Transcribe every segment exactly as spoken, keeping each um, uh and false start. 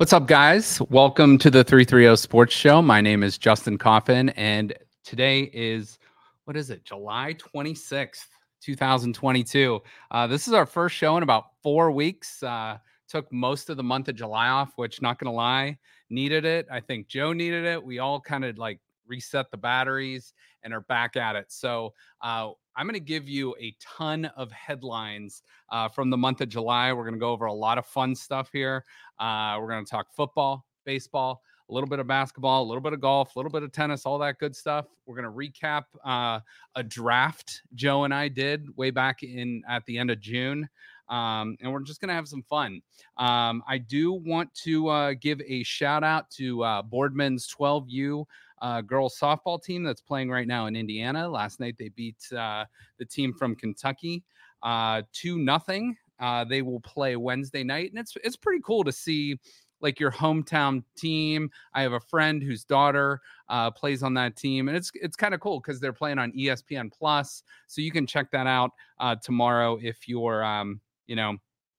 What's up, guys? Welcome to the three thirty Sports Show. My name is Justin Coffin, and today is, what is it, July twenty-sixth, twenty twenty-two. Uh, this is our first show in about four weeks. Uh, took most of the month of July off, which, not going to lie, needed it. I think Joe needed it. We all kind of like reset the batteries and are back at it. So uh, I'm going to give you a ton of headlines uh, from the month of July. We're going to go over a lot of fun stuff here. Uh, we're going to talk football, baseball, a little bit of basketball, a little bit of golf, a little bit of tennis, all that good stuff. We're going to recap uh, a draft Joe and I did way back in at the end of June. Um, and we're just going to have some fun. Um, I do want to uh, give a shout out to uh, Boardman's twelve U uh, girls softball team that's playing right now in Indiana. Last night they beat uh, the team from Kentucky uh, two nothing. Uh, they will play Wednesday night, and it's it's pretty cool to see like your hometown team. I have a friend whose daughter uh, plays on that team, and it's it's kind of cool because they're playing on E S P N Plus, so you can check that out uh, tomorrow if you're um, you know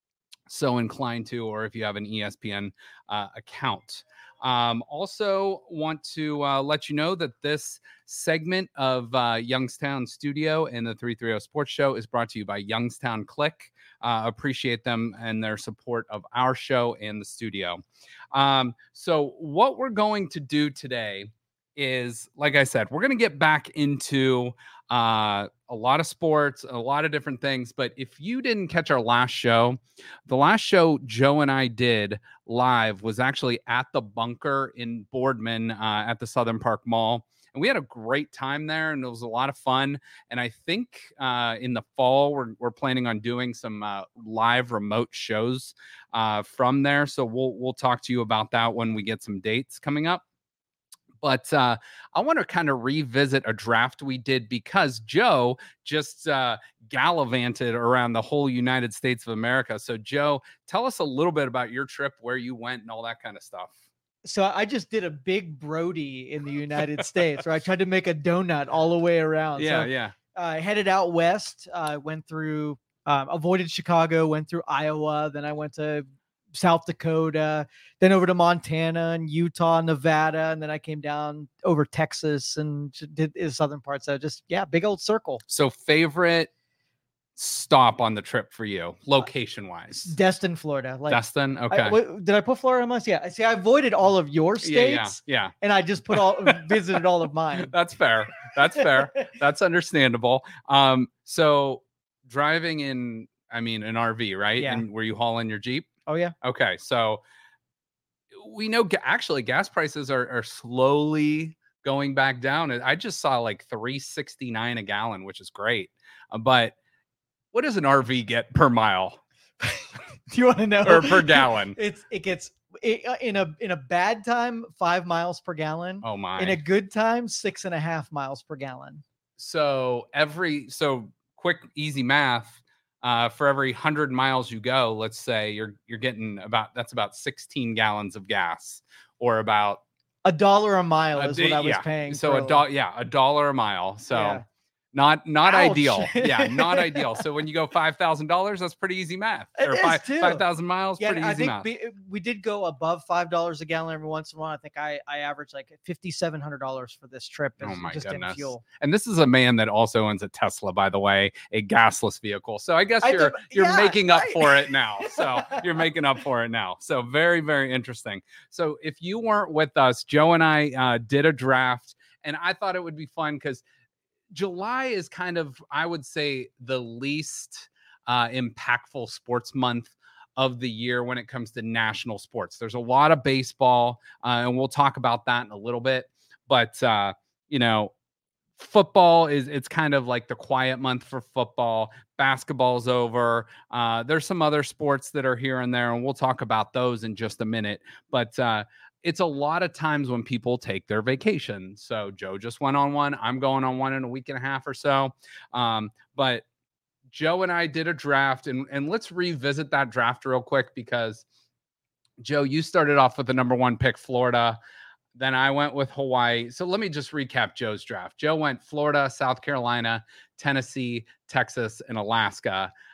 so inclined to, or if you have an E S P N uh, account. Um, also want to uh, let you know that this segment of uh, Youngstown Studio and the three thirty Sports Show is brought to you by Youngstown Click. Uh, appreciate them and their support of our show and the studio. Um, so what we're going to do today is, like I said, we're going to get back into uh, a lot of sports, a lot of different things. But if you didn't catch our last show, the last show Joe and I did live was actually at the Bunker in Boardman uh, at the Southern Park Mall. And we had a great time there, and it was a lot of fun. And I think uh, in the fall, we're, we're planning on doing some uh, live remote shows uh, from there. So we'll we'll talk to you about that when we get some dates coming up. But uh, I want to kind of revisit a draft we did because Joe just uh, gallivanted around the whole United States of America. So, Joe, tell us a little bit about your trip, where you went, and all that kind of stuff. So I just did a big Brody in the United States, where I tried to make a donut all the way around. Yeah, so, yeah. I uh, headed out west, uh, went through, um, avoided Chicago, went through Iowa, then I went to South Dakota, then over to Montana and Utah, Nevada, and then I came down over Texas and did the southern part. So just, yeah, big old circle. So favorite stop on the trip for you, location wise? Destin, Florida. Like Destin, okay. I, what, did I put Florida on my list? Yeah. See, I avoided all of your states. Yeah, yeah, yeah. And I just put all visited all of mine. That's fair. That's fair. That's understandable. Um, so driving in, I mean, an R V, right? Yeah. And were you hauling your Jeep? Oh yeah. Okay, so we know ga- actually gas prices are are slowly going back down. I just saw like three sixty-nine a gallon, which is great. Uh, but what does an R V get per mile? Do you want to know? Or per gallon? It's it gets it, in a in a bad time five miles per gallon. Oh my! In a good time, six and a half miles per gallon. So every so quick easy math. Uh, for every one hundred miles you go, let's say you're you're getting about that's about sixteen gallons of gas, or about a dollar a mile a, is what I was yeah. paying. So a dollar, yeah, a dollar a mile. So yeah. not not Ouch. ideal. Yeah, not ideal. So when you go five thousand dollars, that's pretty easy math. It or is five too. five thousand miles, yeah, pretty I easy think math. Be, we did go above five dollars a gallon every once in a while. I think I I averaged like fifty seven hundred dollars for this trip. Oh my just goodness! In fuel. And this is a man that also owns a Tesla, by the way, a gasless vehicle. So I guess I you're do, you're yeah, making up I, for it now. So you're making up for it now. So very very interesting. So if you weren't with us, Joe and I uh, did a draft, and I thought it would be fun because July is kind of, I would say, the least uh, impactful sports month of the year when it comes to national sports. There's a lot of baseball, uh, and we'll talk about that in a little bit. But, uh, you know, football is, it's kind of like the quiet month for football. Basketball's over. Uh, there's some other sports that are here and there, and we'll talk about those in just a minute. But uh, it's a lot of times when people take their vacation. So Joe just went on one. I'm going on one in a week and a half or so. Um, but Joe and I did a draft, and, and let's revisit that draft real quick because, Joe, you started off with the number one pick, Florida. Then I went with Hawaii. So let me just recap Joe's draft. Joe went Florida, South Carolina, Tennessee, Texas, and Alaska.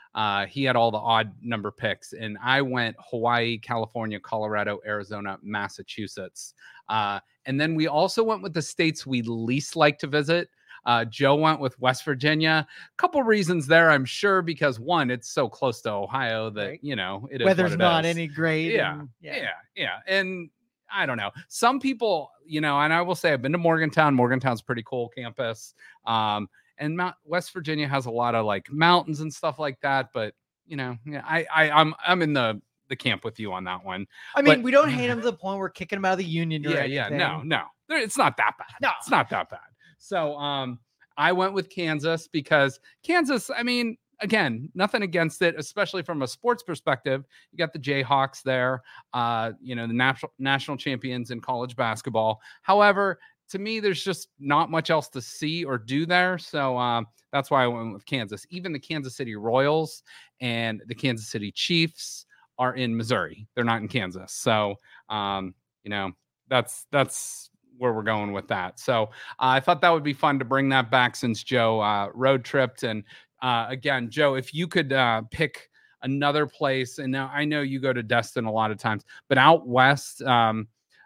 Uh, he had all the odd number picks, and I went Hawaii, California, Colorado, Arizona, Massachusetts. Uh, and then we also went with the states we least like to visit. Uh, Joe went with West Virginia. A couple reasons there, I'm sure, because one, it's so close to Ohio that, Right. you know, it is Weather's what it not is. any great. Yeah, and- yeah, yeah, yeah. And I don't know. Some people, you know, and I will say I've been to Morgantown. Morgantown's a pretty cool campus. Um, and Mount, West Virginia has a lot of like mountains and stuff like that. But you know, yeah, I, I, I'm, I'm in the the camp with you on that one. I mean, But- we don't hate him to the point we're kicking him out of the union. Or Yeah, yeah, anything. no, no, There- it's not that bad. No. It's not that bad. So, um, I went with Kansas because Kansas. I mean, again, nothing against it, especially from a sports perspective. You got the Jayhawks there, uh, you know, the national national champions in college basketball. However, to me, there's just not much else to see or do there. So um, that's why I went with Kansas. Even the Kansas City Royals and the Kansas City Chiefs are in Missouri. They're not in Kansas. So, um, you know, that's that's where we're going with that. So uh, I thought that would be fun to bring that back since Joe uh, road tripped. And uh, again, Joe, if you could uh, pick another place, and now I know you go to Destin a lot of times, but out west, um,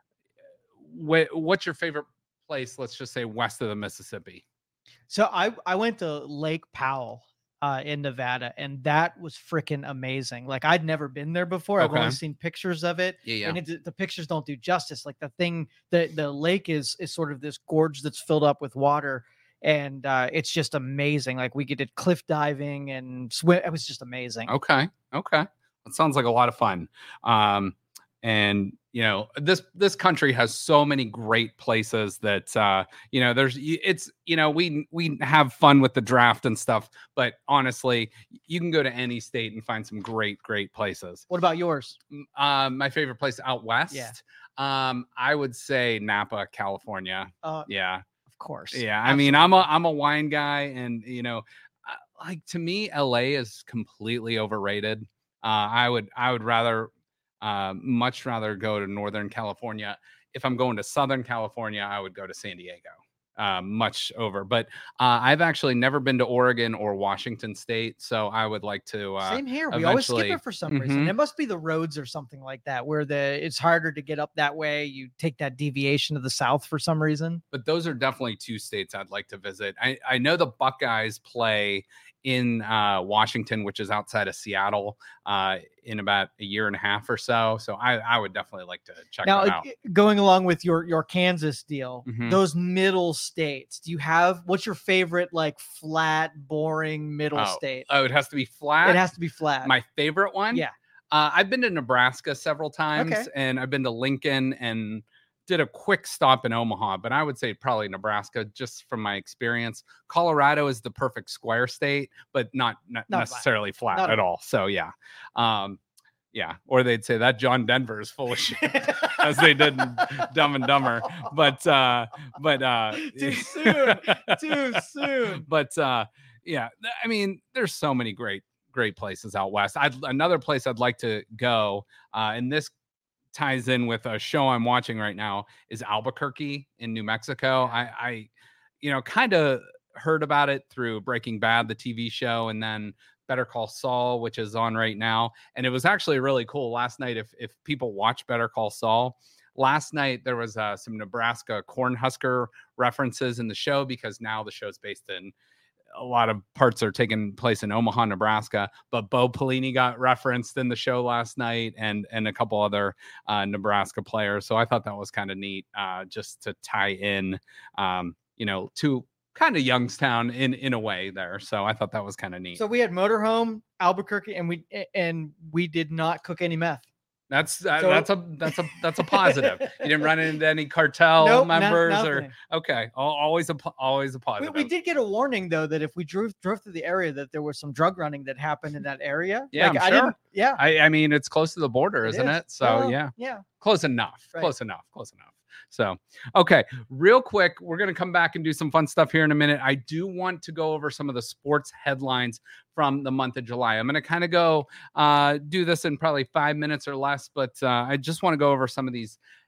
wh- what's your favorite place? Let's just say west of the Mississippi. So I I went to Lake Powell uh, in Nevada, and that was freaking amazing. Like I'd never been there before. I've Okay. only seen pictures of it, Yeah, yeah. and it, the pictures don't do justice. Like the thing, the the lake is is sort of this gorge that's filled up with water, and uh, it's just amazing. Like we did cliff diving and swim. It was just amazing. Okay. Okay. That sounds like a lot of fun. Um, and you know, this this country has so many great places that uh, you know, there's it's you know, we we have fun with the draft and stuff, but honestly, you can go to any state and find some great, great places. What about yours? Um, my favorite place out west. Yeah. Um, I would say Napa, California. Uh, Yeah. of course. Yeah, I mean, I'm a I'm a wine guy, and you know, uh, like to me, L A is completely overrated. Uh, I would I would rather, uh, much rather go to Northern California. If I'm going to Southern California, I would go to San Diego. Uh, much over, but uh, I've actually never been to Oregon or Washington State, so I would like to. Uh, Same here. We always skip eventually- it for some reason. Mhm. It must be the roads or something like that, where the it's harder to get up that way. You take that deviation to the south for some reason. but those are definitely two states I'd like to visit. I, I know the Buckeyes play in uh, Washington, which is outside of Seattle, uh, in about a year and a half or so. So I, I would definitely like to check Now, that out. g- going along with your your Kansas deal, Mhm. those middle states. Do you have what's your favorite like flat, boring middle Oh, state? Oh, it has to be flat. It has to be flat. My favorite one. Yeah. Uh, I've been to Nebraska several times, Okay. and I've been to Lincoln and did a quick stop in Omaha, but I would say probably Nebraska just from my experience. Colorado is the perfect square state, but not, not, Not flat. necessarily flat, Not at at all. So yeah. Um, yeah. Or they'd say that John Denver is full of shit as they did in Dumb and Dumber. But uh, but uh, Too soon. Too soon. But uh, yeah, th- I mean, there's so many great great places out west. I'd another place I'd like to go, uh, and this ties in with a show I'm watching right now is Albuquerque in New Mexico. I, I you know, kind of heard about it through Breaking Bad, the T V show, and then Better Call Saul, which is on right now. And it was actually really cool last night. If if people watch Better Call Saul, last night there was uh, some Nebraska Cornhusker references in the show because now the show's based in a lot of parts are taking place in Omaha, Nebraska, but Bo Pelini got referenced in the show last night and, and a couple other uh, Nebraska players. So I thought that was kind of neat uh, just to tie in, um, you know, to kind of Youngstown in, in a way there. So I thought that was kind of neat. So we had motorhome, Albuquerque, and we and we did not cook any meth. That's uh, So- that's a that's a that's a positive. You didn't run into any cartel Nope, not- members or nothing. okay, al- always a po- always a We, positive. we did get a warning though that if we drove drove through the area that there was some drug running that happened in that area. Yeah, like, I'm I sure. didn't. Yeah, I, I mean, it's close to the border, isn't is. it? So Well, yeah. yeah. Close enough. Right. Close enough. Close enough. So, okay, real quick, we're going to come back and do some fun stuff here in a minute. I do want to go over some of the sports headlines from the month of July. I'm going to kind of go uh, do this in probably five minutes or less, but uh, I just want to go over some of these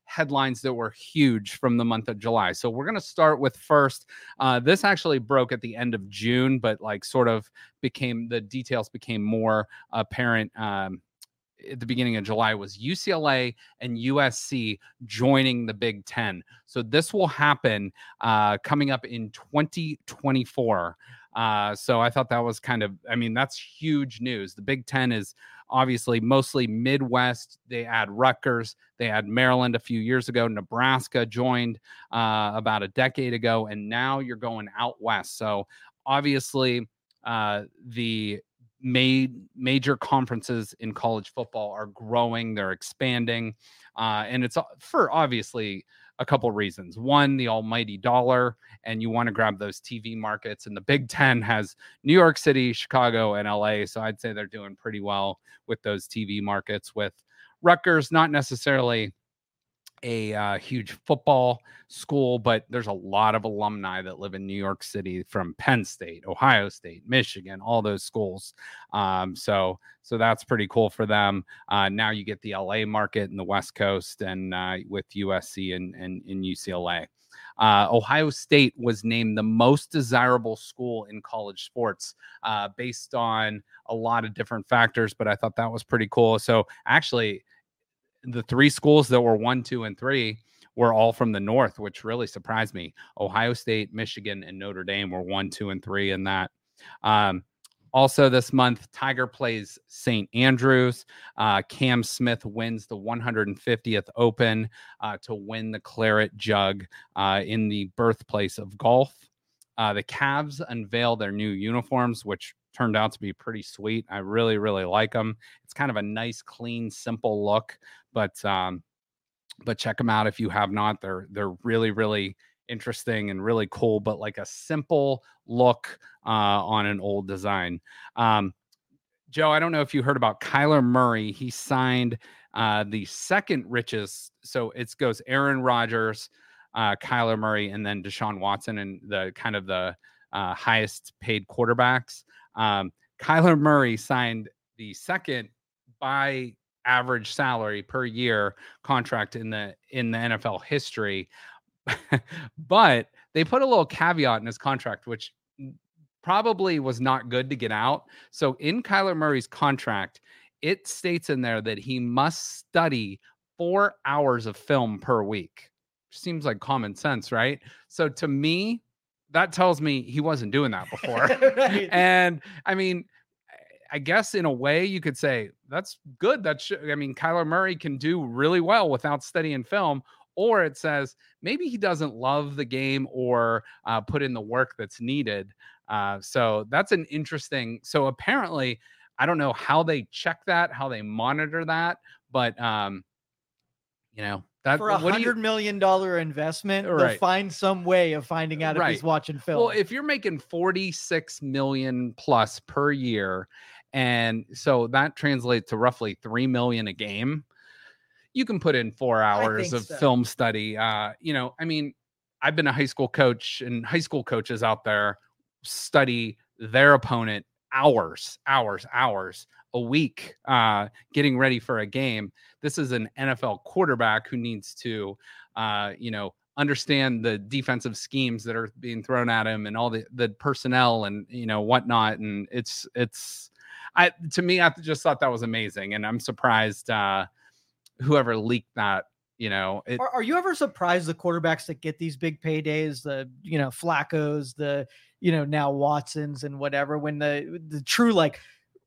headlines that were huge from the month of July. So we're going to start with first. Uh, this actually broke at the end of June, but like sort of became the details became more apparent um, at the beginning of July. Was U C L A and U S C joining the Big Ten. So this will happen uh, coming up in twenty twenty-four. Uh, so I thought that was kind of, I mean, that's huge news. The Big Ten is obviously mostly Midwest. They add Rutgers. They had Maryland a few years ago. Nebraska joined uh, about a decade ago. And now you're going out west. So obviously uh, the made major conferences in college football are growing. They're expanding. Uh, and it's for obviously a couple reasons. One, the almighty dollar, and you want to grab those T V markets. And the Big Ten has New York City, Chicago, and L A. So I'd say they're doing pretty well with those T V markets. With Rutgers, not necessarily a uh, huge football school, but there's a lot of alumni that live in New York City from Penn State, Ohio State, Michigan, all those schools. Um, so, so that's pretty cool for them. Uh, now you get the L A market in the West Coast, and uh, with U S C and, and, and U C L A. Uh, Ohio State was named the most desirable school in college sports uh, based on a lot of different factors, but I thought that was pretty cool. So actually, the three schools that were one, two, and three were all from the North, which really surprised me. Ohio State, Michigan, and Notre Dame were one, two, and three in that. Um, also this month, Tiger plays Saint Andrews. Uh, Cam Smith wins the one hundred fiftieth Open uh, to win the Claret Jug uh, in the birthplace of golf. Uh, the Cavs unveil their new uniforms, which turned out to be pretty sweet. I really, really like them. It's kind of a nice, clean, simple look, but um, but check them out if you have not. They're they're really, really interesting and really cool, but like a simple look uh, on an old design. Um, Joe, I don't know if you heard about Kyler Murray. He signed uh, the second richest. So it goes Aaron Rodgers, uh, Kyler Murray, and then Deshaun Watson, and the kind of the uh, highest paid quarterbacks. Um, Kyler Murray signed the second by average salary per year contract in the in the N F L history. But they put a little caveat in his contract, which probably was not good to get out. So in Kyler Murray's contract, it states in there that he must study four hours of film per week. Seems like common sense, right? So to me, that tells me he wasn't doing that before. Right. And I mean, I guess in a way you could say that's good. That's, I mean, Kyler Murray can do really well without studying film. Or it says maybe he doesn't love the game or uh, put in the work that's needed. Uh, so that's an interesting. So apparently, I don't know how they check that, how they monitor that, but um, you know, that for a hundred million dollar investment, right, they'll find some way of finding out right. if he's watching film. Well, if you're making forty-six million plus per year, and so that translates to roughly three million a game, you can put in four hours of so. film study. Uh, you know, I mean, I've been a high school coach, and high school coaches out there study their opponent hours, hours, hours a week, uh, getting ready for a game. This is an N F L quarterback who needs to, uh, you know, understand the defensive schemes that are being thrown at him and all the, the personnel and, you know, whatnot. And it's, it's, I, to me, I just thought that was amazing. And I'm surprised, uh, whoever leaked that, you know, it, are, are you ever surprised the quarterbacks that get these big paydays, the, you know, Flaccos, the, you know, now Watsons and whatever, when the, the true, like,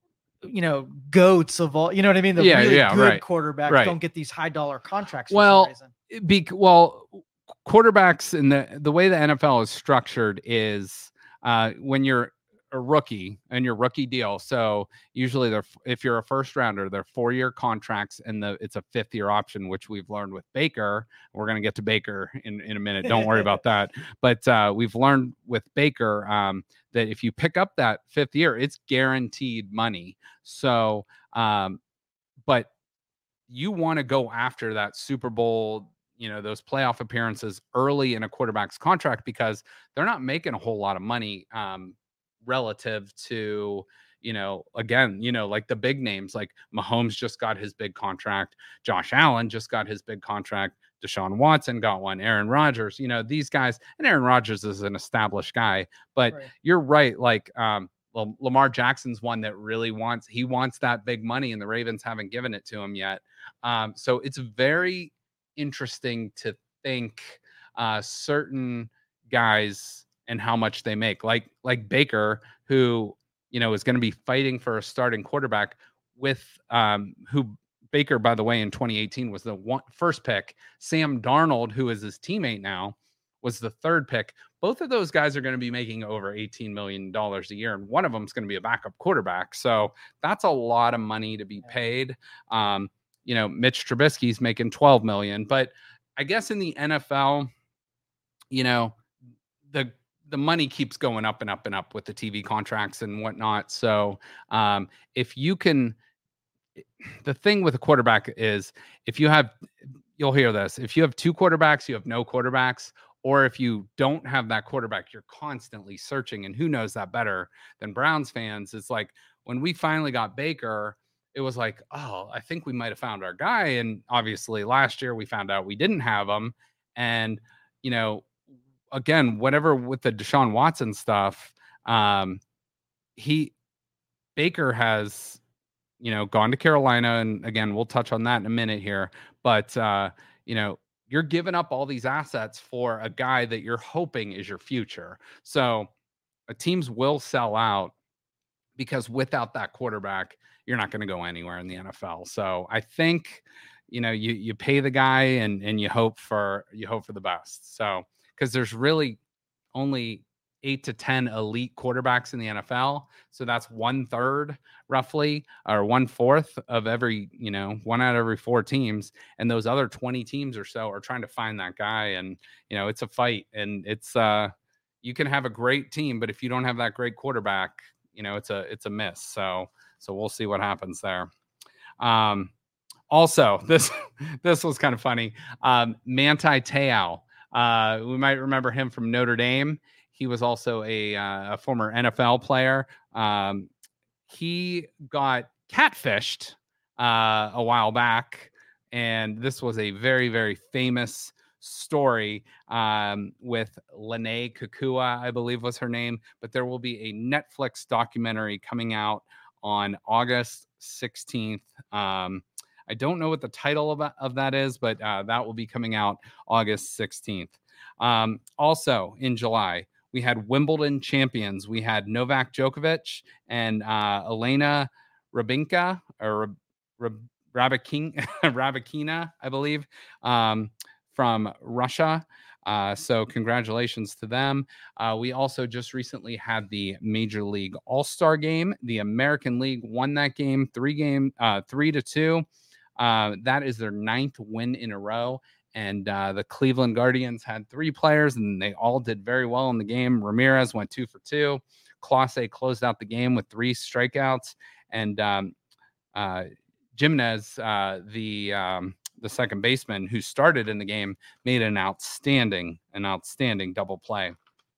you know, goats of all, you know what I mean? The yeah, really yeah, good right, quarterbacks right. don't get these high dollar contracts. Well, for some reason. Be, well, quarterbacks in the, the way the N F L is structured is uh, when you're a rookie and your rookie deal. So usually they're, if you're a first rounder, they're four year contracts and the, it's a fifth year option, which we've learned with Baker. We're going to get to Baker in, in a minute. Don't worry about that. But uh, we've learned with Baker um, that if you pick up that fifth year, it's guaranteed money. So, um, but you want to go after that Super Bowl, you know, those playoff appearances early in a quarterback's contract, because they're not making a whole lot of money um, relative to, you know, again, you know, like the big names, like Mahomes just got his big contract. Josh Allen just got his big contract. Deshaun Watson got one, Aaron Rodgers, you know, these guys, and Aaron Rodgers is an established guy, but Right. you're right. Like, um, well, Lamar Jackson's one that really wants, he wants that big money, and the Ravens haven't given it to him yet. Um, so it's very interesting to think uh, certain guys and how much they make, like, like Baker, who, you know, is going to be fighting for a starting quarterback with, um, who Baker, by the way, in twenty eighteen was the one, first pick. Sam Darnold, who is his teammate now, was the third pick. Both of those guys are going to be making over eighteen million dollars a year, and one of them is going to be a backup quarterback. So that's a lot of money to be paid. Um, you know, Mitch Trubisky's making twelve million dollars, but I guess in the N F L, you know, the the money keeps going up and up and up with the T V contracts and whatnot. So um, if you can, the thing with a quarterback is if you have, you'll hear this, if you have two quarterbacks, you have no quarterbacks, or if you don't have that quarterback, you're constantly searching. And who knows that better than Browns fans? It's like when we finally got Baker, it was like, oh, I think we might have found our guy. And obviously last year we found out we didn't have him. And, you know, again, whatever with the Deshaun Watson stuff, um, he, Baker has, you know, gone to Carolina. And again, we'll touch on that in a minute here. But, uh, you know, you're giving up all these assets for a guy that you're hoping is your future. So uh, teams will sell out because without that quarterback, you're not going to go anywhere in the N F L. So I think, you know, you you pay the guy and and you hope for you hope for the best. So because there's really only eight to ten elite quarterbacks in the N F L. So that's one third roughly, or one fourth of every, you know, one out of every four teams. And those other twenty teams or so are trying to find that guy. And, you know, it's a fight, and it's, uh, you can have a great team, but if you don't have that great quarterback, you know, it's a, it's a miss. So, so we'll see what happens there. Um, also this, this was kind of funny. Um, Manti Te'o, uh, we might remember him from Notre Dame. He was also a, uh, a former N F L player. Um, he got catfished uh, a while back, and this was a very, very famous story um, with Lene Kukua, I believe was her name. But there will be a Netflix documentary coming out on August sixteenth. Um, I don't know what the title of, of that is, but uh, that will be coming out August sixteenth. Um, also in July, we had Wimbledon champions. We had Novak Djokovic and uh, Elena Rybakina, or Rybakina, Rybakina, I believe, um, from Russia. Uh, so congratulations to them. Uh, we also just recently had the Major League All-Star Game. The American League won that game three game, uh, three to two. Uh, that is their ninth win in a row. And uh, the Cleveland Guardians had three players, and they all did very well in the game. Ramirez went two for two. Clase closed out the game with three strikeouts. And um, uh, Jimenez, uh, the um, the second baseman who started in the game, made an outstanding, an outstanding double play.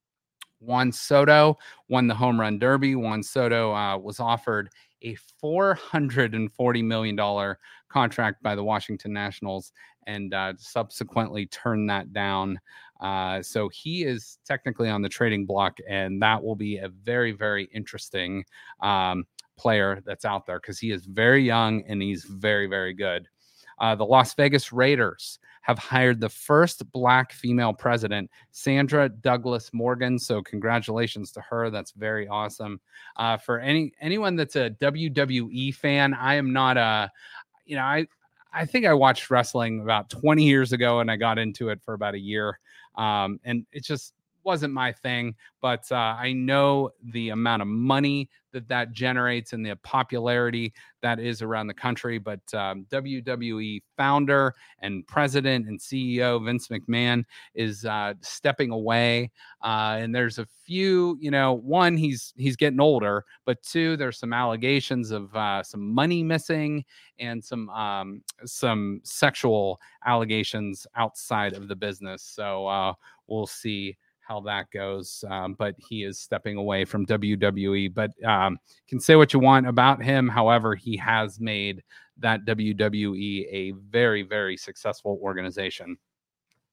Juan Soto won the home run derby. Juan Soto uh, was offered a four hundred forty million dollars contract by the Washington Nationals, and uh, subsequently turned that down. Uh, so he is technically on the trading block, and that will be a very, very interesting um, player that's out there because he is very young and he's very, very good. Uh, the Las Vegas Raiders have hired the first Black female president, Sandra Douglas Morgan. So congratulations to her. That's very awesome. Uh, for any anyone that's a W W E fan, I am not a, you know, I I think I watched wrestling about twenty years ago, and I got into it for about a year. Um, and it just wasn't my thing, but uh, I know the amount of money that that generates and the popularity that is around the country. But um, W W E founder and president and C E O Vince McMahon is uh, stepping away. Uh, and there's a few, you know, one, he's he's getting older, but two, there's some allegations of uh, some money missing and some um, some sexual allegations outside of the business. So uh, we'll see how that goes. Um, but he is stepping away from W W E. But um, can say what you want about him. However, he has made that W W E a very, very successful organization.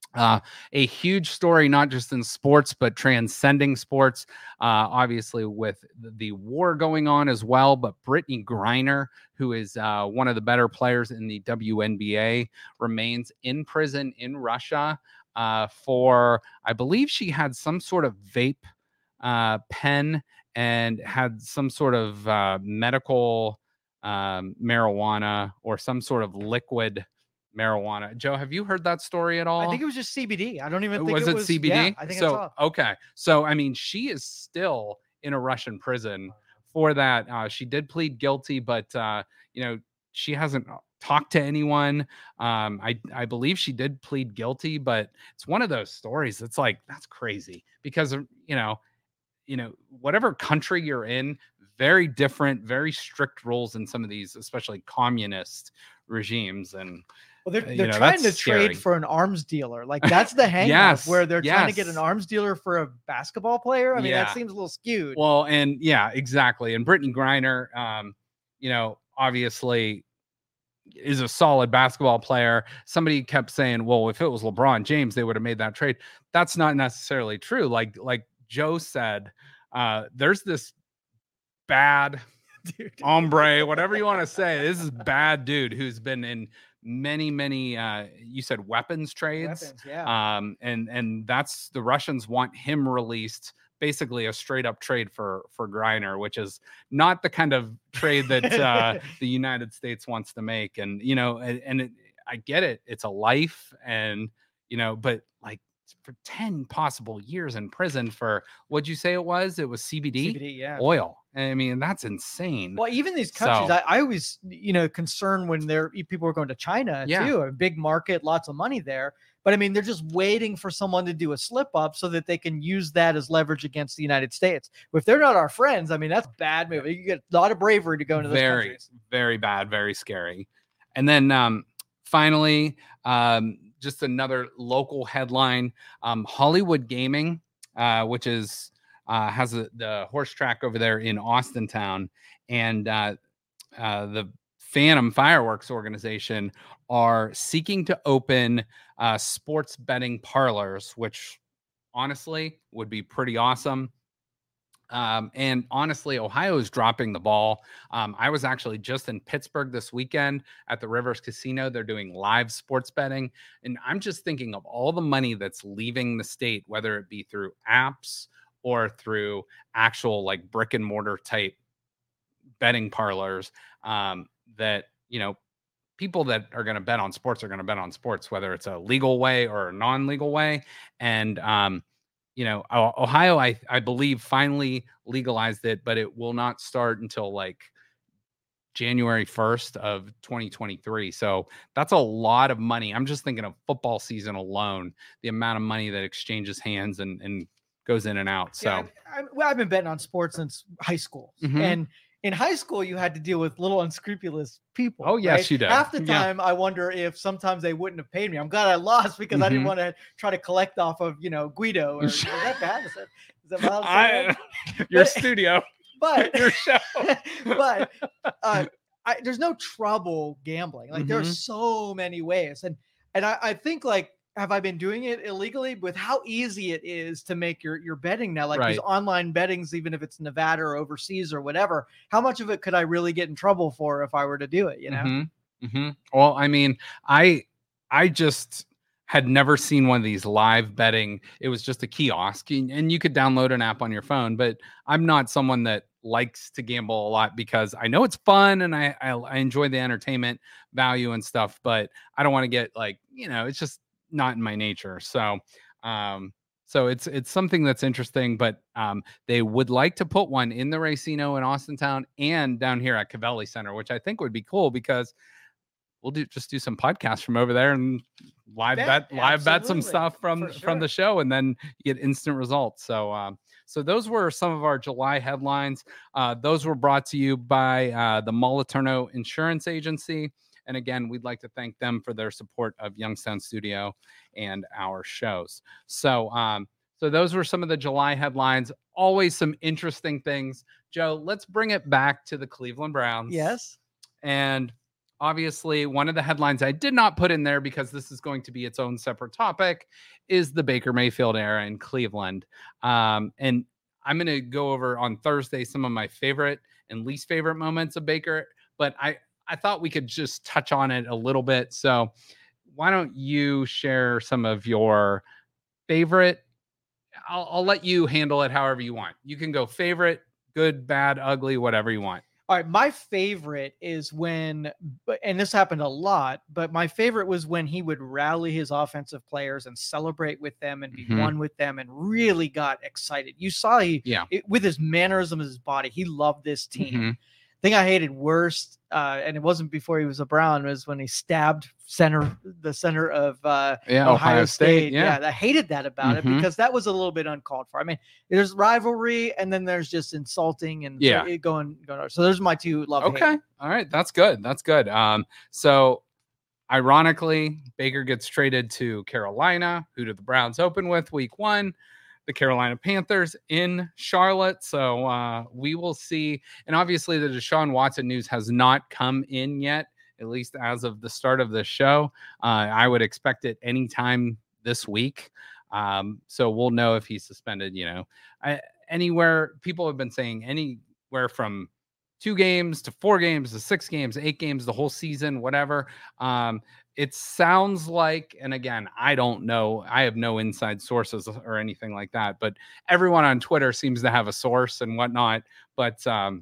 Uh, a huge story, not just in sports, but transcending sports, uh, obviously with the, the war going on as well. But Brittany Griner, who is uh, one of the better players in the W N B A, remains in prison in Russia uh, for, I believe she had some sort of vape uh, pen and had some sort of uh, medical um, marijuana or some sort of liquid marijuana. Joe, have you heard that story at all? I think it was just C B D. I don't even think was it it was C B D? Yeah, I think so it's okay. So I mean, she is still in a Russian prison for that. Uh, she did plead guilty, but uh, you know, she hasn't talked to anyone. Um, I I believe she did plead guilty, but it's one of those stories. It's like that's crazy because you know, you know, whatever country you're in, very different, very strict rules in some of these, especially communist regimes. And Well, they're uh, you they're know, trying that's to trade scary. for an arms dealer. Like that's the hang up Yes, where they're trying to get yes. an arms dealer for a basketball player. I mean, Yeah. that seems a little skewed. Well, and yeah, exactly. And Brittany Griner, um, you know, obviously is a solid basketball player. Somebody kept saying, well, if it was LeBron James, they would have made that trade. That's not necessarily true. Like, like Joe said, uh, there's this bad Dude. hombre, whatever you want to say. This is bad dude who's been in many, many, uh, you said weapons trades. Weapons, yeah. Um, and, and that's the Russians want him released, basically a straight up trade for, for Griner, which is not the kind of trade that, uh, the United States wants to make. And, you know, and, and it, I get it. It's a life and, you know, but like for ten possible years in prison for, what'd you say it was? It was C B D? C B D, yeah. Oil. I mean, that's insane. Well, even these countries, So- I, I always, you know, concerned when they're people are going to China Yeah. too, a big market, lots of money there. But I mean, they're just waiting for someone to do a slip up so that they can use that as leverage against the United States. If they're not our friends, I mean, that's a bad move. You get a lot of bravery to go into those very, countries. very bad, very scary. And then um, finally, um, just another local headline: um, Hollywood Gaming, uh, which is uh, has a, the horse track over there in Austintown, and uh, uh, the Phantom Fireworks organization are seeking to open uh, sports betting parlors, which honestly would be pretty awesome. Um, and honestly, Ohio is dropping the ball. Um, I was actually just in Pittsburgh this weekend at the Rivers Casino. They're doing live sports betting. And I'm just thinking of all the money that's leaving the state, whether it be through apps or through actual like brick and mortar type betting parlors, um, that, you know, people that are going to bet on sports are going to bet on sports, whether it's a legal way or a non-legal way. And, um, you know, Ohio, I, I believe finally legalized it, but it will not start until like January first of twenty twenty-three. So that's a lot of money. I'm just thinking of football season alone, the amount of money that exchanges hands and, and goes in and out. So Yeah, I, I, well, I've been betting on sports since high school. Mhm. And in high school, you had to deal with little unscrupulous people. Oh, yes, right? you did. Half the Yeah. time, I wonder if sometimes they wouldn't have paid me. I'm glad I lost because I didn't Mhm. want to try to collect off of, you know, Guido. Or, is that bad? Is that, is that allowed to say I, that? your But- studio, But your show. but uh, I, there's no trouble gambling. Like there are Mhm. so many ways, and and I, I think like, have I been doing it illegally? With how easy it is to make your your betting now, like these Right. online bettings, even if it's Nevada or overseas or whatever. How much of it could I really get in trouble for if I were to do it? You know. Mhm, mhm. Well, I mean, I I just had never seen one of these live betting. It was just a kiosk, and, and you could download an app on your phone. But I'm not someone that likes to gamble a lot because I know it's fun and I I, I enjoy the entertainment value and stuff. But I don't want to get like, you know, it's just not in my nature. So, um, so it's it's something that's interesting. But um, they would like to put one in the Racino in Austintown and down here at Cavelli Center, which I think would be cool because we'll do just do some podcasts from over there and live Bet, bet live bet some absolutely, stuff from for from the sure. show, and then you get instant results. So um, so those were some of our July headlines. Uh, those were brought to you by uh, the Moliterno Insurance Agency. And again, we'd like to thank them for their support of Youngstown Studio and our shows. So um, so those were some of the July headlines. Always some interesting things. Joe, let's bring it back to the Cleveland Browns. Yes. And obviously, one of the headlines I did not put in there because this is going to be its own separate topic is the Baker Mayfield era in Cleveland. Um, and I'm going to go over on Thursday some of my favorite and least favorite moments of Baker, but I, I thought we could just touch on it a little bit. So why don't you share some of your favorite? I'll, I'll let you handle it however you want. You can go favorite, good, bad, ugly, whatever you want. All right, my favorite is when, and this happened a lot, but my favorite was when he would rally his offensive players and celebrate with them and be Mhm. one with them and really got excited. You saw he, Yeah. it, with his mannerism of his body, he loved this team. Mhm. Thing I hated worst, uh, and it wasn't before he was a Brown, was when he stabbed center the center of uh, Yeah, Ohio, Ohio State, State. yeah. I hated that about Mhm. it because that was a little bit uncalled for. I mean, there's rivalry and then there's just insulting and Yeah. it going going on. So those are my two love. Okay. hate. All right. That's good. That's good. Um, so ironically, Baker gets traded to Carolina. Who did the Browns open with week one? The Carolina Panthers in Charlotte. So uh, we will see. And obviously, the Deshaun Watson news has not come in yet, at least as of the start of the show. Uh, I would expect it anytime this week. Um, so we'll know if he's suspended, you know, I, anywhere. People have been saying anywhere from two games to four games to six games, eight games, the whole season, whatever. Um, it sounds like, and again, I don't know, I have no inside sources or anything like that, but everyone on Twitter seems to have a source and whatnot. But um,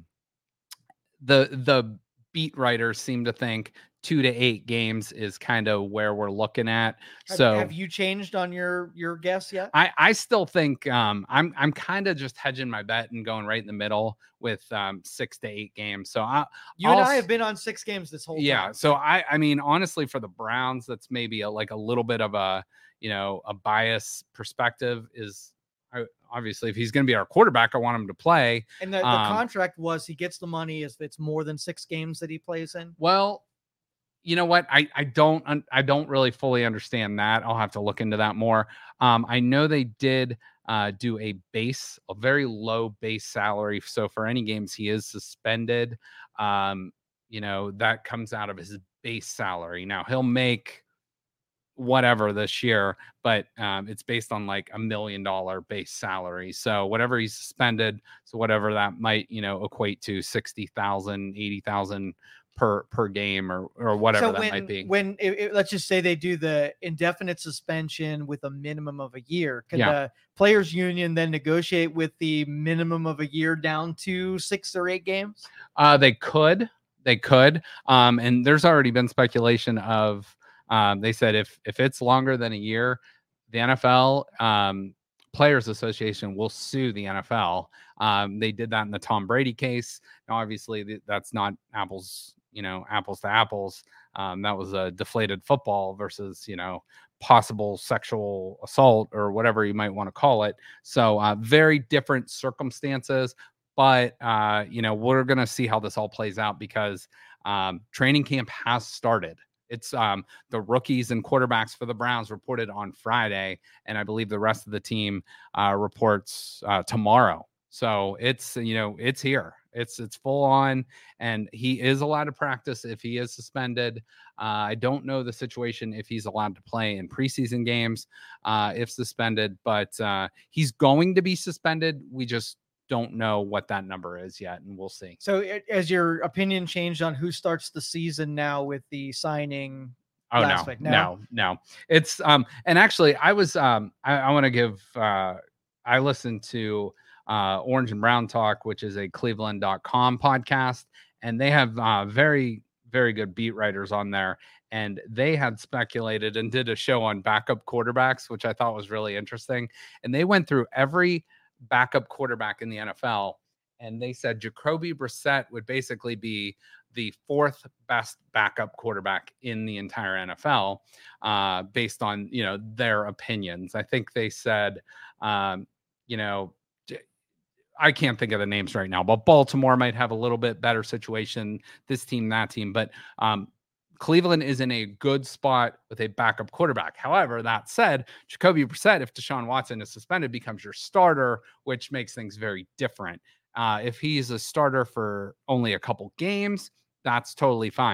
the the beat writers seem to think two to eight games is kind of where we're looking at. Have, So have you changed on your your guess yet? I, I still think um, I'm I'm kind of just hedging my bet and going right in the middle with um, six to eight games. So I, You I'll and I s- have been on six games this whole yeah. time. So I I mean honestly for the Browns that's maybe a, like a little bit of a you know a bias perspective is I, obviously if he's going to be our quarterback I want him to play. And the, the Um, contract was he gets the money if it's more than six games that he plays in. Well, you know what? I I don't un- I don't really fully understand that. I'll have to look into that more. Um, I know they did uh, do a base, a very low base salary. So for any games he is suspended, um, you know that comes out of his base salary. Now he'll make whatever this year, but um, it's based on like a million dollar base salary. So whatever he's suspended, so whatever that might you know equate to sixty thousand, eighty thousand per per game or or whatever So that when might be. when it, it- let's just say they do the indefinite suspension with a minimum of a year, could Yeah. the players union then negotiate with the minimum of a year down to six or eight games? Uh, they could, they could, um, and there's already been speculation of. Um, they said if if it's longer than a year, the N F L um, Players Association will sue the N F L. Um, they did that in the Tom Brady case. Now, obviously, th- that's not apples, you know, apples to apples. Um, that was a deflated football versus, you know, possible sexual assault or whatever you might want to call it. So, uh, very different circumstances. But uh, you know, we're gonna see how this all plays out because um, training camp has started. It's um, the rookies and quarterbacks for the Browns reported on Friday, and I believe the rest of the team uh, reports uh, tomorrow. So it's you know it's here. It's it's full on, and he is allowed to practice if he is suspended. Uh, I don't know the situation if he's allowed to play in preseason games uh, if suspended, but uh, he's going to be suspended. We just don't know what that number is yet, and we'll see. So it, has your opinion changed on who starts the season now with the signing? Oh last no, week? no, no. It's um and actually I was um I, I want to give uh I listened to uh Orange and Brown Talk, which is a cleveland dot com podcast, and they have uh very, very good beat writers on there. And they had speculated and did a show on backup quarterbacks, which I thought was really interesting. And they went through every backup quarterback in the N F L, and they said Jacoby Brissett would basically be the fourth best backup quarterback in the entire N F L, uh, based on you know their opinions. I think they said, um, you know, I can't think of the names right now, but Baltimore might have a little bit better situation. This team, that team, but um, Cleveland is in a good spot with a backup quarterback. However, that said, Jacoby Brissett, if Deshaun Watson is suspended, becomes your starter, which makes things very different. Uh, if he's a starter for only a couple games, that's totally fine.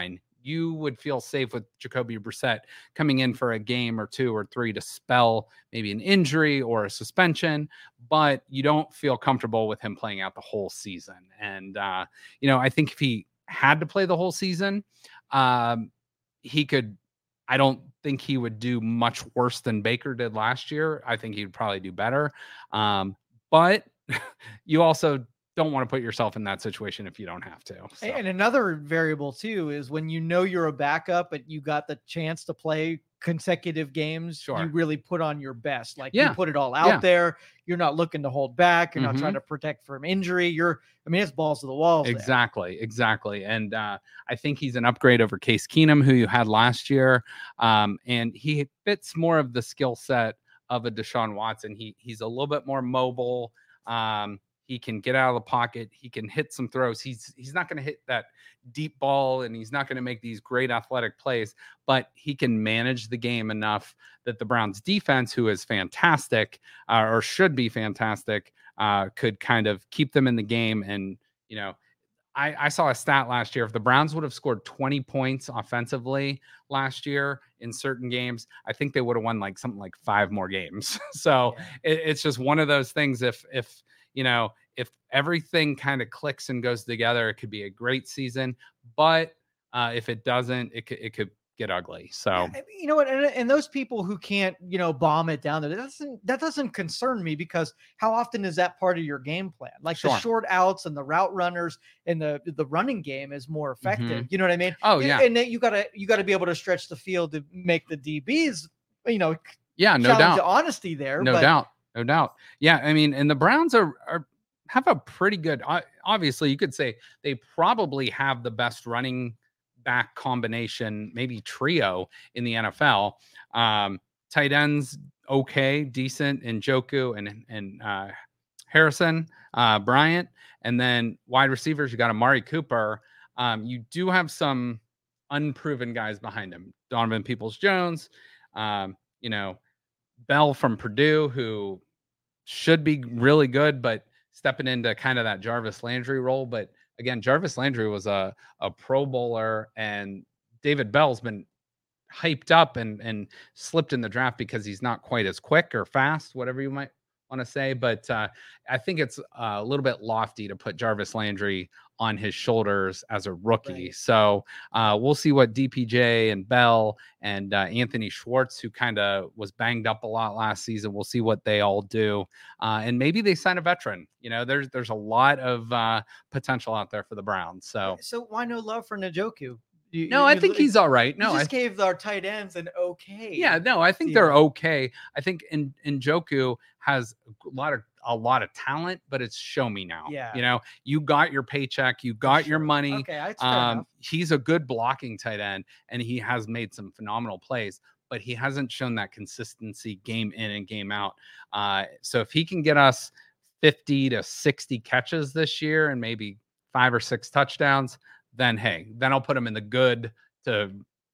you would feel safe with Jacoby Brissett coming in for a game or two or three to spell maybe an injury or a suspension, but you don't feel comfortable with him playing out the whole season. And, uh, you know, I think if he had to play the whole season, um, he could, I don't think he would do much worse than Baker did last year. I think he'd probably do better. Um, but you also don't want to put yourself in that situation if you don't have to. So. And another variable too is when you know you're a backup, but you got the chance to play consecutive games, sure. you really put on your best. Like yeah. you put it all out yeah. there. You're not looking to hold back. You're mm-hmm. not trying to protect from injury. You're, I mean, it's balls to the walls. Exactly. There. Exactly. And uh, I think he's an upgrade over Case Keenum, who you had last year. Um, and he fits more of the skill set of a Deshaun Watson. He He's a little bit more mobile. Um, He can get out of the pocket. He can hit some throws. He's he's not going to hit that deep ball, and he's not going to make these great athletic plays, but he can manage the game enough that the Browns defense, who is fantastic uh, or should be fantastic, uh, could kind of keep them in the game. And, you know, I, I saw a stat last year. If the Browns would have scored twenty points offensively last year in certain games, I think they would have won like something like five more games. so yeah. it, it's just one of those things. If, if, you know, if everything kind of clicks and goes together, it could be a great season. But uh, if it doesn't, it could, it could get ugly. So, yeah, you know what? And, and those people who can't, you know, bomb it down there, that doesn't, that doesn't concern me, because how often is that part of your game plan? Like sure. the short outs and the route runners and the, the running game is more effective. Mm-hmm. You know what I mean? Oh yeah. And then you gotta, you gotta be able to stretch the field to make the D Bs, you know, yeah, no doubt. The honesty there. No but, doubt. No doubt. Yeah. I mean, and the Browns are, are have a pretty good, obviously you could say they probably have the best running back combination, maybe trio in the N F L. Um, tight ends, okay, decent, in Njoku and, and uh, Harrison, uh, Bryant. And then wide receivers, you got Amari Cooper. Um, you do have some unproven guys behind him. Donovan Peoples-Jones, um, you know, Bell from Purdue, who should be really good, but stepping into kind of that Jarvis Landry role. But again, Jarvis Landry was a, a Pro Bowler, and David Bell's been hyped up and, and slipped in the draft because he's not quite as quick or fast, whatever you might want to say. But uh, I think it's a little bit lofty to put Jarvis Landry on his shoulders as a rookie. Right. So uh, we'll see what D P J and Bell and uh, Anthony Schwartz, who kind of was banged up a lot last season, we'll see what they all do. Uh, and maybe they sign a veteran. You know, there's there's a lot of uh, potential out there for the Browns. So so why no love for Njoku? You, no, you, I think he's all right. No, you just I gave our tight ends an okay. Yeah, no, I think they're okay. I think in Njoku has a lot of a lot of talent, but it's show me now. Yeah, you know, you got your paycheck, you got sure. your money. Okay, that's fair um, enough. He's a good blocking tight end, and he has made some phenomenal plays, but he hasn't shown that consistency game in and game out. Uh, so if he can get us fifty to sixty catches this year and maybe five or six touchdowns, then hey, then I'll put him in the good to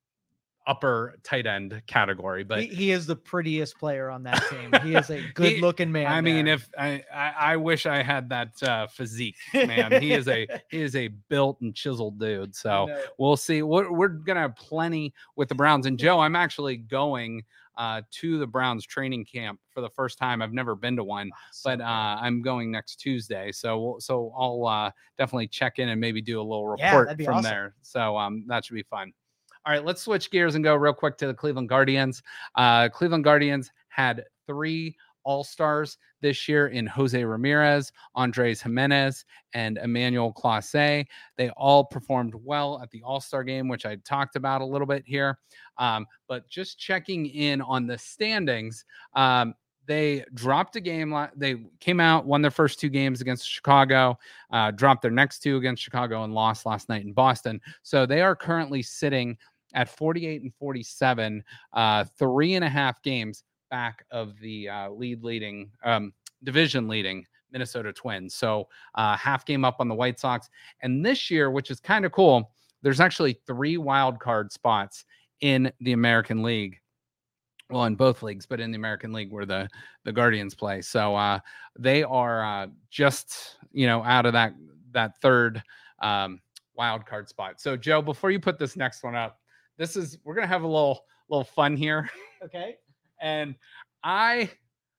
upper tight end category. But he, he is the prettiest player on that team. He is a good he, looking man. I there. mean, if I, I, I wish I had that uh, physique, man. He is a he is a built and chiseled dude. So we'll see. We're, we're gonna have plenty with the Browns. And Joe, I'm actually going uh, to the Browns training camp for the first time. I've never been to one, awesome. but uh, I'm going next Tuesday. So we'll, so I'll uh, definitely check in and maybe do a little report yeah, from awesome. there. So um, that should be fun. All right, let's switch gears and go real quick to the Cleveland Guardians. Uh, Cleveland Guardians had three All-Stars this year in Jose Ramirez, Andres Jimenez, and Emmanuel Clase. They all performed well at the All-Star game, which I talked about a little bit here. Um, but just checking in on the standings, um, they dropped a game. They came out, won their first two games against Chicago, uh, dropped their next two against Chicago, and lost last night in Boston. So they are currently sitting at forty-eight and forty-seven, uh, three and a half games back of the uh, lead leading, um, division leading Minnesota Twins. So uh, half game up on the White Sox. And this year, which is kind of cool, there's actually three wild card spots in the American League. Well, in both leagues, but in the American League where the, the Guardians play. So uh, they are uh, just, you know, out of that, that third um, wild card spot. So Joe, before you put this next one up, this is we're gonna have a little little fun here. Okay. And I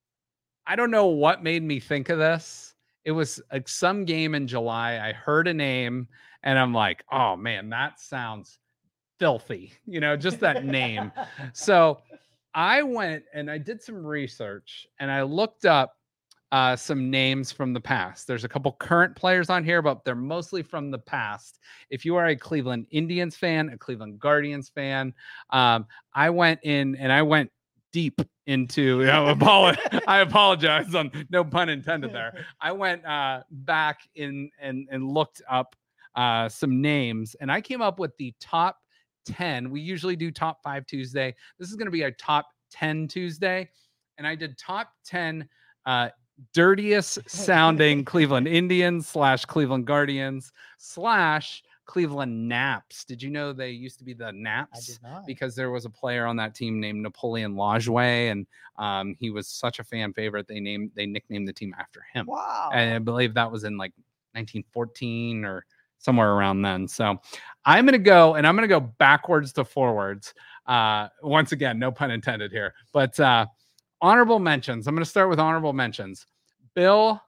I don't know what made me think of this. It was like some game in July. I heard a name and I'm like, oh man, that sounds filthy. You know, just that name. So I went and I did some research and I looked up uh, some names from the past. There's a couple current players on here, but they're mostly from the past. If you are a Cleveland Indians fan, a Cleveland Guardians fan, um, I went in and I went deep into, you know, apolo- I apologize on no pun intended there. I went uh, back in and, and looked up uh, some names and I came up with the top ten. We usually do top five Tuesday. This is going to be a top ten Tuesday. And I did top ten uh, dirtiest sounding Cleveland Indians slash Cleveland Guardians slash Cleveland Naps. Did you know they used to be the Naps? I did not. Because there was a player on that team named Napoleon Lajoie, and um, he was such a fan favorite. They named they nicknamed the team after him. Wow. And I believe that was in like nineteen fourteen or somewhere around then. So I'm going to go and I'm going to go backwards to forwards. Uh, once again, no pun intended here, but uh, honorable mentions. I'm going to start with honorable mentions. Bill,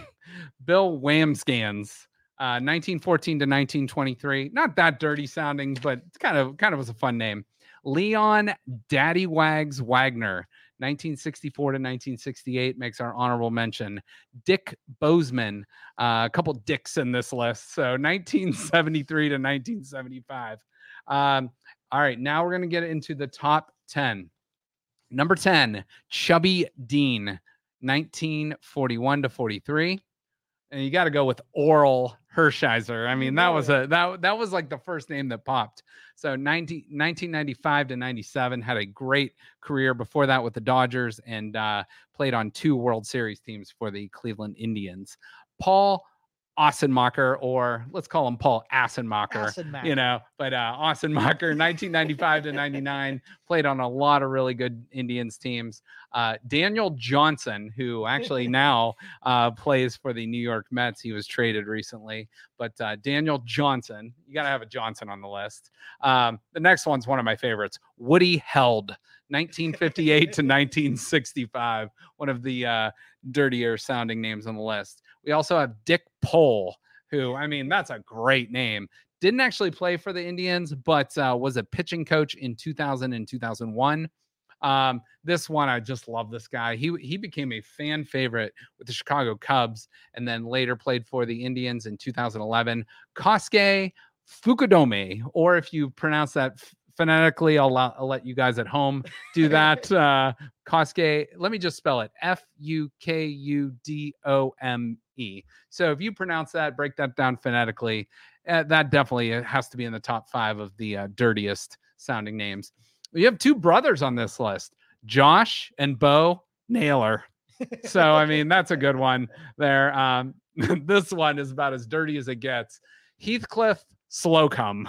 Bill Wamsgans, uh, nineteen fourteen to nineteen twenty-three. Not that dirty sounding, but kind of, kind of was a fun name. Leon Daddy Wags Wagner, nineteen sixty-four to nineteen sixty-eight, makes our honorable mention. Dick Bozeman, uh, a couple dicks in this list. So nineteen seventy-three to nineteen seventy-five. Um, all right, now we're going to get into the top ten. Number ten, Chubby Dean, nineteen forty-one to forty-three. And you got to go with Oral Hershiser. I mean, that was a that that was like the first name that popped. So nineteen ninety-five to ninety-seven, had a great career before that with the Dodgers and uh, played on two World Series teams for the Cleveland Indians. Paul Assenmacher, or let's call him Paul Assenmacher, Assenmacher. you know, but uh, Assenmacher, nineteen ninety-five to ninety-nine, played on a lot of really good Indians teams. Uh, Daniel Johnson, who actually now uh, plays for the New York Mets. He was traded recently, but uh, Daniel Johnson, you got to have a Johnson on the list. Um, the next one's one of my favorites, Woody Held, nineteen fifty-eight to nineteen sixty-five, one of the uh, dirtier sounding names on the list. We also have Dick Pole, who, I mean, that's a great name. Didn't actually play for the Indians, but uh, was a pitching coach in two thousand and two thousand one. Um, this one, I just love this guy. He he became a fan favorite with the Chicago Cubs and then later played for the Indians in two thousand eleven. Kosuke Fukudome, or if you pronounce that phonetically, I'll, I'll let you guys at home do that. Uh, Kosuke, let me just spell it. F U K U D O M E. So if you pronounce that, break that down phonetically, uh, that definitely has to be in the top five of the uh, dirtiest sounding names. We have two brothers on this list, Josh and Bo Naylor. So, I mean, that's a good one there. Um, this one is about as dirty as it gets. Heathcliff Slocum.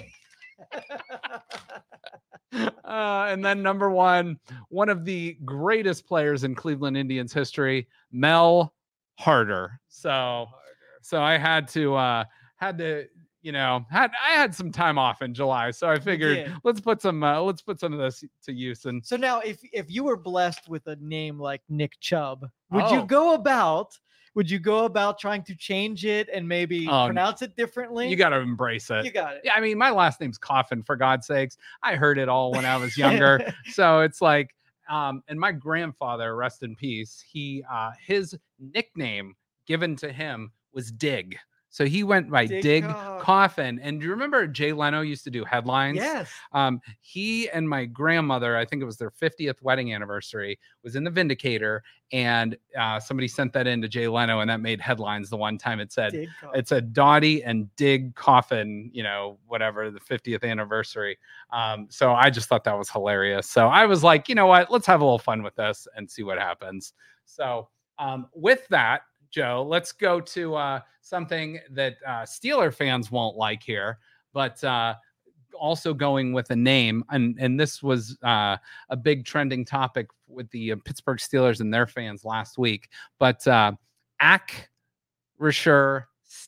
Uh, and then number one, one of the greatest players in Cleveland Indians history, Mel Harder. So, so I had to, uh, had to, you know, had I had some time off in July, so I figured let's put some, uh, let's put some of this to use. And so now, if if you were blessed with a name like Nick Chubb, would Oh. you go about? Would you go about trying to change it and maybe Oh, pronounce it differently? you got to embrace it. You got it. Yeah, I mean, my last name's Coffin, for God's sakes. I heard it all when I was younger. So it's like, um, and my grandfather, rest in peace, he, uh, his nickname given to him was Dig. So he went by Dig Dig Coff- Coffin. And do you remember Jay Leno used to do headlines? Yes. Um, he and my grandmother, I think it was their fiftieth wedding anniversary, was in the Vindicator, and uh, somebody sent that in to Jay Leno, and that made headlines the one time. It said, Dig Coff- it said Dottie and Dig Coffin, you know, whatever, the fiftieth anniversary. Um, so I just thought that was hilarious. So I was like, you know what, let's have a little fun with this and see what happens. So um, with that, Joe, let's go to uh, something that uh, Steeler fans won't like here, but uh, also going with a name. And, and this was uh, a big trending topic with the uh, Pittsburgh Steelers and their fans last week. But uh, Ak Rasher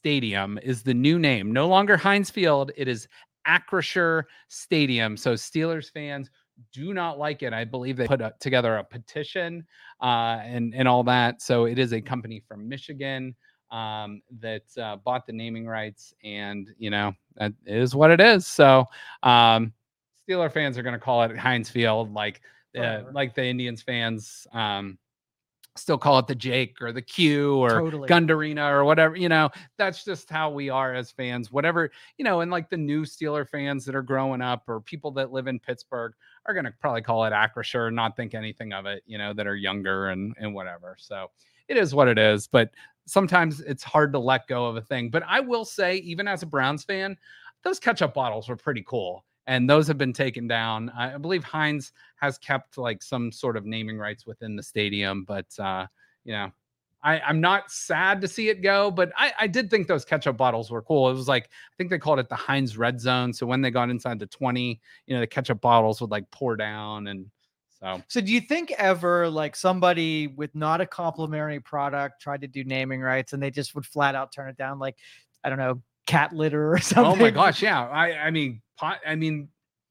Stadium is the new name. No longer Heinz Field. It is Acrisure Stadium. So Steelers fans do not like it. I believe they put a, together a petition uh, and, and all that. So it is a company from Michigan um, that uh, bought the naming rights, and, you know, that is what it is. So um, Steeler fans are going to call it Heinz Field, like, uh, like the Indians fans um, still call it the Jake or the Q or Totally. Gund Arena or whatever. You know, that's just how we are as fans, whatever, you know, and like the new Steeler fans that are growing up or people that live in Pittsburgh are going to probably call it Acrisure and not think anything of it, you know, that are younger and, and whatever. So it is what it is, but sometimes it's hard to let go of a thing. But I will say, even as a Browns fan, those ketchup bottles were pretty cool. And those have been taken down. I believe Heinz has kept like some sort of naming rights within the stadium, but uh, you know, I, I'm not sad to see it go, but I, I did think those ketchup bottles were cool. It was like, I think they called it the Heinz Red Zone. So when they got inside the twenty, you know, the ketchup bottles would like pour down. And so, so do you think ever like somebody with not a complimentary product tried to do naming rights and they just would flat out turn it down? Like, I don't know, cat litter or something. Oh my gosh. Yeah. I, I mean, pot, I mean,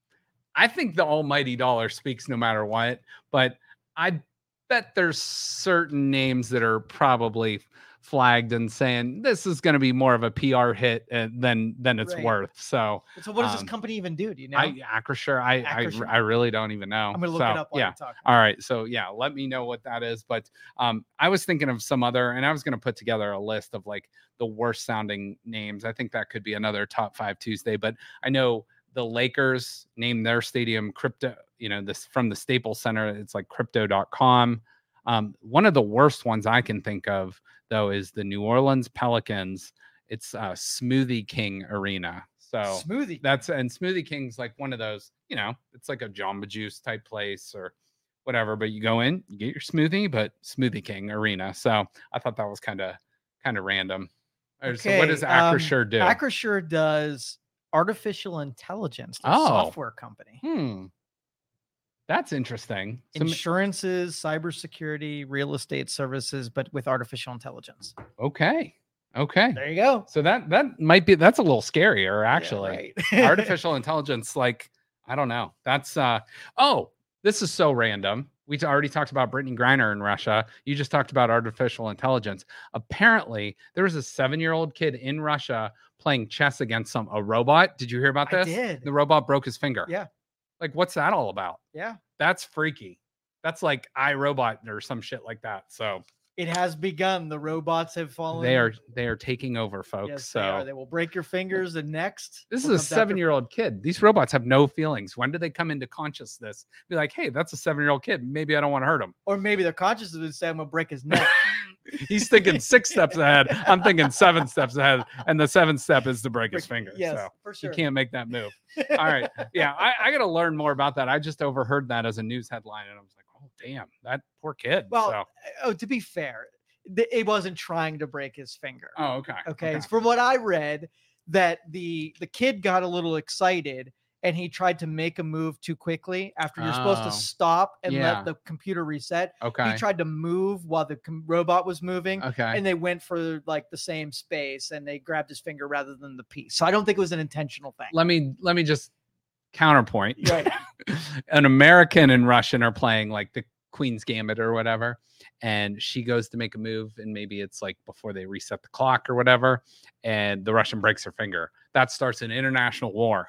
I think the almighty dollar speaks no matter what, but I bet there's certain names that are probably flagged and saying this is going to be more of a P R hit uh, than, than it's right. worth. So, so what does um, this company even do? Do you know? I, Acrisure, I, Acrisure. I, I really don't even know. I'm going to look so, it up while yeah. you're talking. All right. So yeah, let me know what that is. But um, I was thinking of some other, and I was going to put together a list of like the worst sounding names. I think that could be another top five Tuesday, but I know the Lakers named their stadium Crypto, you know, this from the Staples Center. It's like crypto dot com. Um, one of the worst ones I can think of, though, is the New Orleans Pelicans. It's uh, Smoothie King Arena. So Smoothie. That's and Smoothie King's like one of those, you know, it's like a Jamba Juice type place or whatever. But you go in, you get your smoothie, but Smoothie King Arena. So I thought that was kind of kind of random. Okay. So what does Acrisure um, do? Acrisure does artificial intelligence, the oh. software company. Hmm. That's interesting. Insurances, cybersecurity, real estate services, but with artificial intelligence. Okay. Okay. There you go. So that that might be that's a little scarier, actually. Yeah, right. Artificial intelligence, like, I don't know. That's uh oh, this is so random. We already talked about Brittany Griner in Russia. You just talked about artificial intelligence. Apparently, there was a seven-year-old kid in Russia playing chess against some a robot. Did you hear about this? I did. The robot broke his finger. Yeah. Like, what's that all about? Yeah. That's freaky. That's like iRobot or some shit like that. So it has begun. The robots have fallen. They are they are taking over, folks. Yes, so they, are. They will break your fingers. And next, this is a seven-year-old after... kid. These robots have no feelings. When do they come into consciousness? Be like, hey, that's a seven-year-old kid. Maybe I don't want to hurt him. Or maybe they're conscious of it and say, I'm gonna break his neck. He's thinking six steps ahead. I'm thinking seven steps ahead, and the seventh step is to break his finger. Yes, so for sure. You can't make that move. All right, yeah, I, I got to learn more about that. I just overheard that as a news headline, and I was like, oh damn, that poor kid. Well, so. oh, to be fair, it wasn't trying to break his finger. Oh, okay. Okay. okay. From what I read, that the the kid got a little excited and he tried to make a move too quickly after you're oh, supposed to stop and yeah. let the computer reset. Okay. He tried to move while the com- robot was moving. Okay. And they went for like the same space and they grabbed his finger rather than the piece. So I don't think it was an intentional thing. Let me let me just counterpoint. Right. An American and Russian are playing like the Queen's Gambit or whatever, and she goes to make a move, and maybe it's like before they reset the clock or whatever, and the Russian breaks her finger. That starts an international war.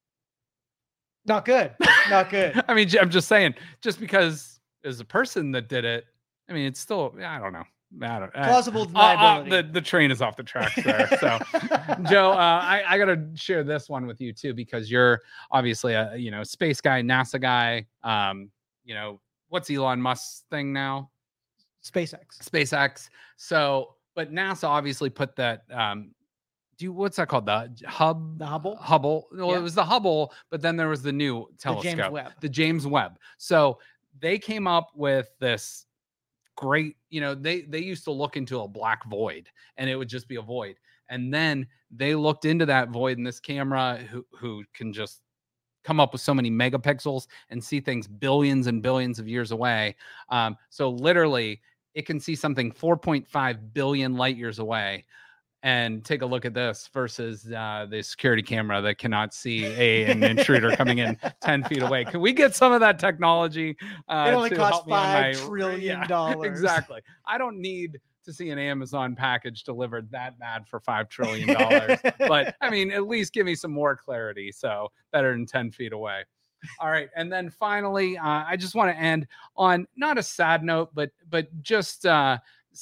Not good. Not good. I mean, I'm just saying, just because there's a person that did it, I mean, it's still, I don't know. I don't, Plausible deniability. Uh, uh, the, the train is off the tracks there. So, Joe, uh, I, I got to share this one with you too, because you're obviously a, you know, space guy, NASA guy. Um, you know, what's Elon Musk's thing now? SpaceX. SpaceX. So, but NASA obviously put that, um, do you, what's that called? The Hub? The Hubble? Hubble. Well, yeah. It was the Hubble, but then there was the new telescope. The James Webb. The James Webb. So they came up with this great, you know, they, they used to look into a black void and it would just be a void. And then they looked into that void, and this camera who, who can just come up with so many megapixels and see things billions and billions of years away. Um, so literally it can see something four point five billion light years away. and take a look at this versus uh, the security camera that cannot see a, an intruder coming in ten feet away. Can we get some of that technology? Uh, It only to costs help me on five my- trillion Yeah, dollars. exactly. I don't need to see an Amazon package delivered that bad for five trillion dollars. But I mean, at least give me some more clarity. So better than ten feet away. All right. And then finally, uh, I just want to end on not a sad note, but but just uh,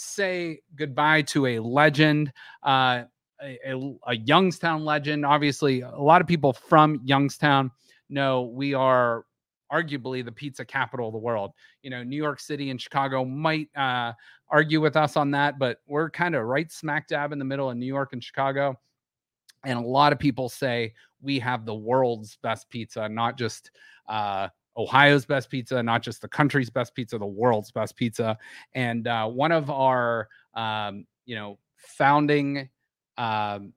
say goodbye to a legend, uh, a, a, a Youngstown legend. Obviously, a lot of people from Youngstown know we are arguably the pizza capital of the world. You know, New York City and Chicago might uh, argue with us on that, but we're kind of right smack dab in the middle of New York and Chicago. And a lot of people say we have the world's best pizza, not just uh, Ohio's best pizza, not just the country's best pizza, the world's best pizza. And uh, one of our, um, you know, founding, um,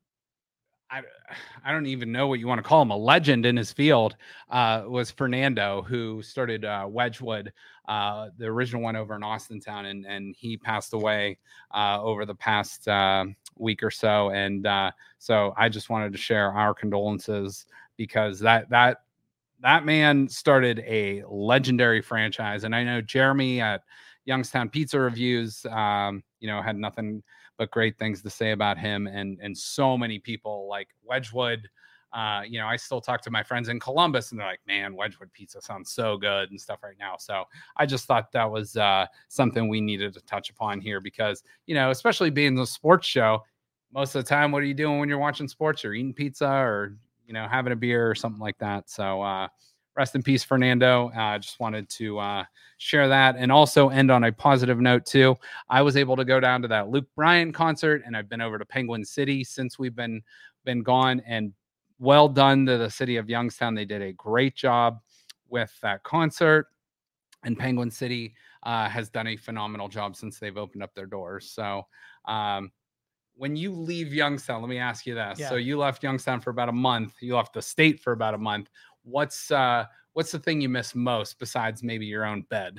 I, I don't even know what you want to call him, a legend in his field, uh, was Fernando, who started uh, Wedgwood, uh, the original one over in Austintown, and and he passed away uh, over the past uh, week or so. And uh, so I just wanted to share our condolences, because that that that man started a legendary franchise. And I know Jeremy at Youngstown Pizza Reviews, um, you know, had nothing but great things to say about him, and and so many people like Wedgwood. Uh, you know, I still talk to my friends in Columbus, and they're like, "Man, Wedgwood pizza sounds so good," and stuff right now. So I just thought that was uh, something we needed to touch upon here, because, you know, especially being the sports show, most of the time, what are you doing when you're watching sports? You're eating pizza, or, you know, having a beer or something like that. So uh, rest in peace, Fernando. I uh, just wanted to uh, share that, and also end on a positive note too. I was able to go down to that Luke Bryan concert, and I've been over to Penguin City since we've been been gone. And well done to the city of Youngstown. They did a great job with that concert, and Penguin City uh, has done a phenomenal job since they've opened up their doors. So um, when you leave Youngstown, let me ask you this. Yeah. So you left Youngstown for about a month. You left the state for about a month. What's uh, what's the thing you miss most besides maybe your own bed?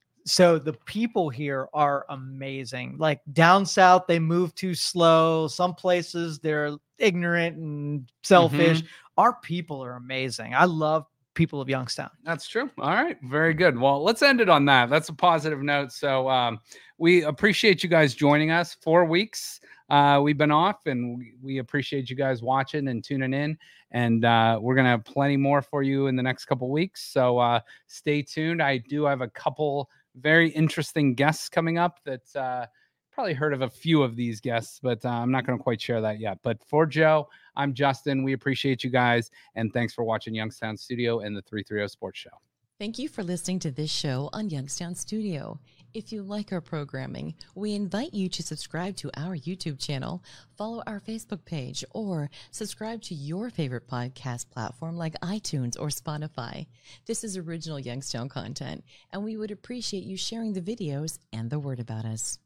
So the people here are amazing. Like down south, they move too slow. Some places they're ignorant and selfish. Mhm. Our people are amazing. I love people of Youngstown. That's true. All right. Very good. Well, let's end it on that. That's a positive note. So um, we appreciate you guys joining us. Four weeks uh, we've been off, and we, we appreciate you guys watching and tuning in. And uh, we're going to have plenty more for you in the next couple weeks. So uh, stay tuned. I do have a couple very interesting guests coming up that uh, probably heard of a few of these guests, but uh, I'm not going to quite share that yet. But for Joe, I'm Justin. We appreciate you guys, and thanks for watching Youngstown Studio and the three thirty Sports Show. Thank you for listening to this show on Youngstown Studio. If you like our programming, we invite you to subscribe to our YouTube channel, follow our Facebook page, or subscribe to your favorite podcast platform like iTunes or Spotify. This is original Youngstown content, and we would appreciate you sharing the videos and the word about us.